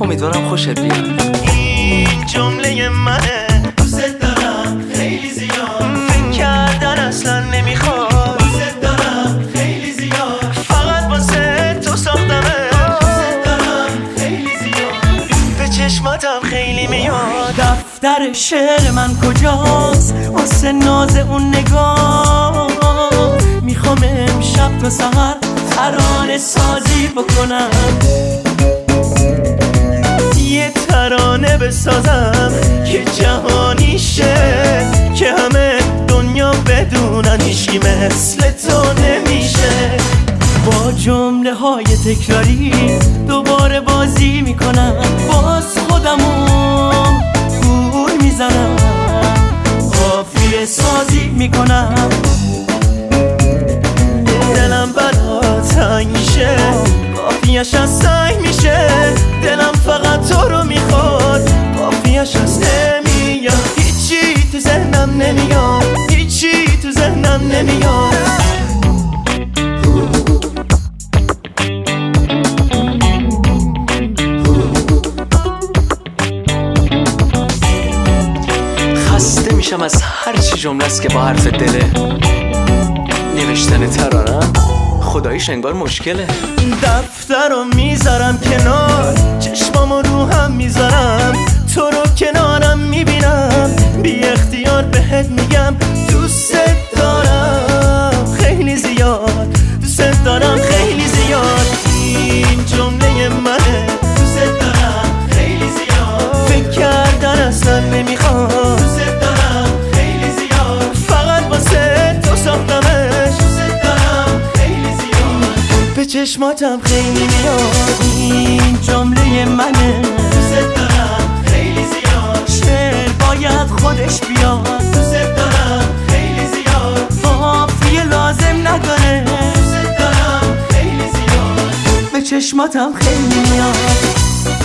امیدوارم خوشت بیاد. این جمله منه، دوست دارم خیلی زیاد، فکر کردن اصلا نمیخواد، دوست دارم خیلی زیاد، فقط واسه تو ساختمه، دوست دارم خیلی زیاد، به چشماتم خیلی میاد. دفتر شعر من کجاست واسه ناز اون نگاه؟ میخوام امشب تا سحر ترانه سازی بکنم، یه ترانه بسازم که جهانی شه، که همه دنیا بدونن هیچکی مثل تو نمیشه. با جمله های تکراری دوباره بازی میکنم، باز خودمو گول میزنم، قافیه سازی میکنم. دلم برا تنگ میشه، قافیه‌اش از سنگ میشه، دلم فقط تو رو میخواد، قافیه‌اش از نمیاد، هیچی تو ذهنم نمیاد، هیچی تو ذهنم نمیاد. خسته میشم از هر چی جمله است که با حرف دله. نوشتن ترانه خداییش انگار مشکله. دفتر رو میذارم کنار، چشمامو رو هم میذارم، تو رو کنارم میبینم، بی اختیار بهت میگم دوست دارم خیلی زیاد، دوست دارم خیلی زیاد. این جمله منه، دوست دارم خیلی زیاد، فکر کردن اصلا نمیخواد، دوست دارم خیلی زیاد، فقط واسه تو ساختمش، دوست دارم خیلی زیاد، به چشماتم خیلی میاد. این جمله منه، دوست دارم خیلی زیاد، شعر باید خودش بیاد، دوست دارم خیلی زیاد، قافیه لازم نداره، دوست دارم خیلی زیاد، به چشماتم خیلی میاد.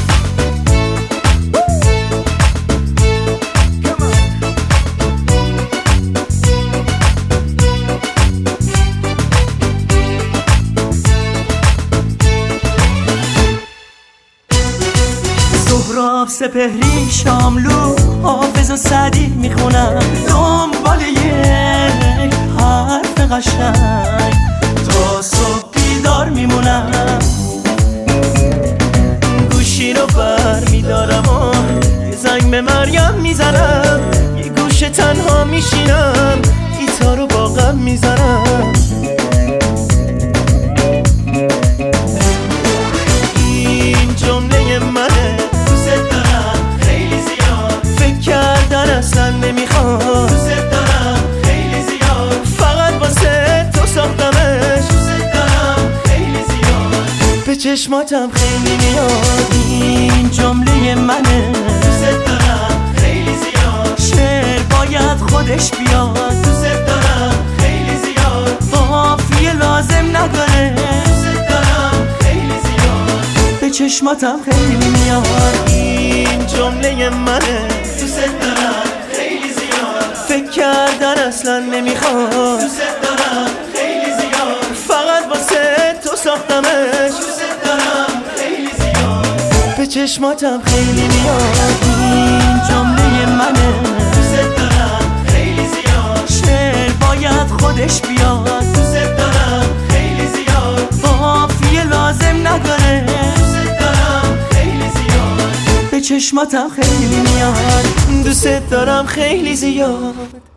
سهراب سپهری شاملو حافظ و سعدی میخونم، دنبال یک حرف قشنگ تا صبح بیدار میمونم، گوشی رو بر میدارم و یه زنگ به مریم میزنم، یه گوشه تنها میشینم، گیتار رو با غم میزنم. این جمله منه، اصلا نمیخواد، دوست دارم خیلی زیاد، فقط واسه تو ساختمش، دوست دارم خیلی زیاد، به چشماتم خیلی میاد. این جمله منه، دوست دارم خیلی زیاد، شعر باید خودش بیاد، دوست دارم خیلی زیاد، قافیه لازم نداره، دوست دارم خیلی زیاد، به چشماتم خیلی میاد. این جمله منه، دوست دارم خیلی زیاد، فکر کردن اصلا نمیخواد، دوست دارم خیلی زیاد، فقط واسه تو ساختمش، دوست دارم خیلی زیاد، به چشماتم خیلی میاد. این جمله منه، دوست دارم خیلی زیاد، شعر باید خودش بیاد، دوست دارم خیلی زیاد، قافیه لازم نداره، دوست دارم خیلی زیاد، به چشماتم خیلی میاد، دوست دارم خیلی زیاد.